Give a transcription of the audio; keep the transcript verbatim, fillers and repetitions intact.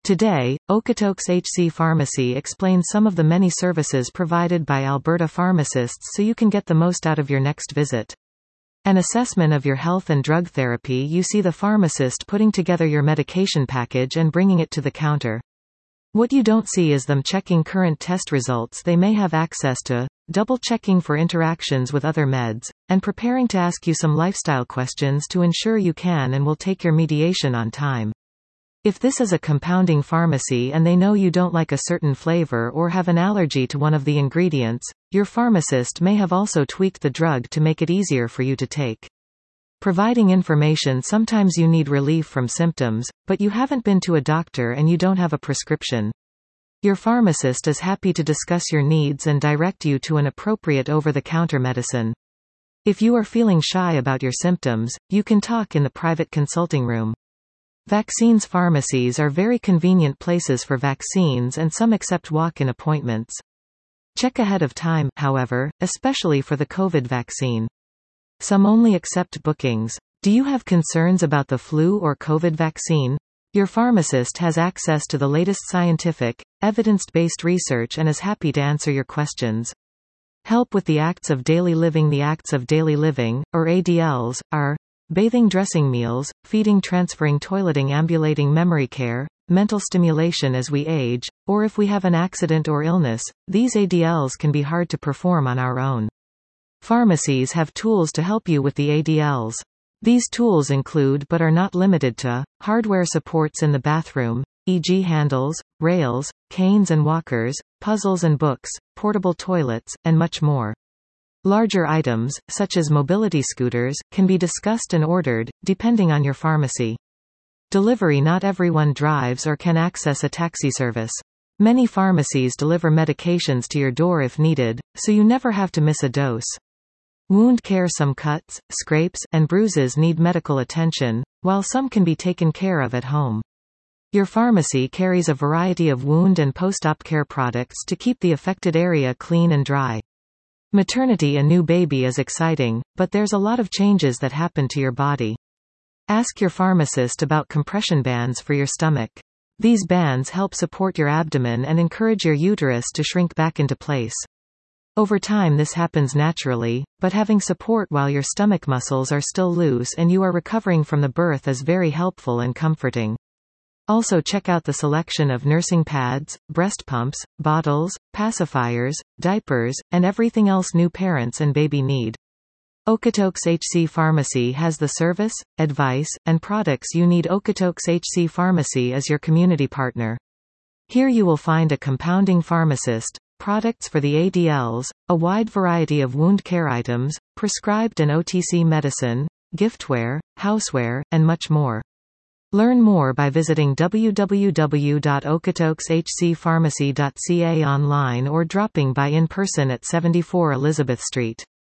Today, Okotoks H C Pharmacy explains some of the many services provided by Alberta pharmacists so you can get the most out of your next visit. An assessment of your health and drug therapy. You see the pharmacist putting together your medication package and bringing it to the counter. What you don't see is them checking current test results they may have access to, double-checking for interactions with other meds, and preparing to ask you some lifestyle questions to ensure you can and will take your medication on time. If this is a compounding pharmacy and they know you don't like a certain flavor or have an allergy to one of the ingredients, your pharmacist may have also tweaked the drug to make it easier for you to take. Providing information. Sometimes you need relief from symptoms, but you haven't been to a doctor and you don't have a prescription. Your pharmacist is happy to discuss your needs and direct you to an appropriate over-the-counter medicine. If you are feeling shy about your symptoms, you can talk in the private consulting room. Vaccines. Pharmacies are very convenient places for vaccines and some accept walk-in appointments. Check ahead of time, however, especially for the COVID vaccine. Some only accept bookings. Do you have concerns about the flu or COVID vaccine? Your pharmacist has access to the latest scientific, evidence-based research and is happy to answer your questions. Help with the acts of daily living. The acts of daily living, or A D Ls, are bathing, dressing, meals, feeding, transferring, toileting, ambulating, memory care, mental stimulation as we age, or if we have an accident or illness. These A D Ls can be hard to perform on our own. Pharmacies have tools to help you with the A D Ls. These tools include but are not limited to hardware supports in the bathroom, for example handles, rails, canes and walkers, puzzles and books, portable toilets, and much more. Larger items, such as mobility scooters, can be discussed and ordered, depending on your pharmacy. Delivery. Not everyone drives or can access a taxi service. Many pharmacies deliver medications to your door if needed, so you never have to miss a dose. Wound care. Some cuts, scrapes, and bruises need medical attention, while some can be taken care of at home. Your pharmacy carries a variety of wound and post-op care products to keep the affected area clean and dry. Maternity. A new baby is exciting, but there's a lot of changes that happen to your body. Ask your pharmacist about compression bands for your stomach. These bands help support your abdomen and encourage your uterus to shrink back into place. Over time this happens naturally, but having support while your stomach muscles are still loose and you are recovering from the birth is very helpful and comforting. Also check out the selection of nursing pads, breast pumps, bottles, pacifiers, diapers, and everything else new parents and baby need. Okotoks H C Pharmacy has the service, advice, and products you need. Okotoks H C Pharmacy is your community partner. Here you will find a compounding pharmacist, products for the A D Ls, a wide variety of wound care items, prescribed and O T C medicine, giftware, houseware, and much more. Learn more by visiting w w w dot okotoks h c pharmacy dot c a online or dropping by in person at seventy-four Elizabeth Street.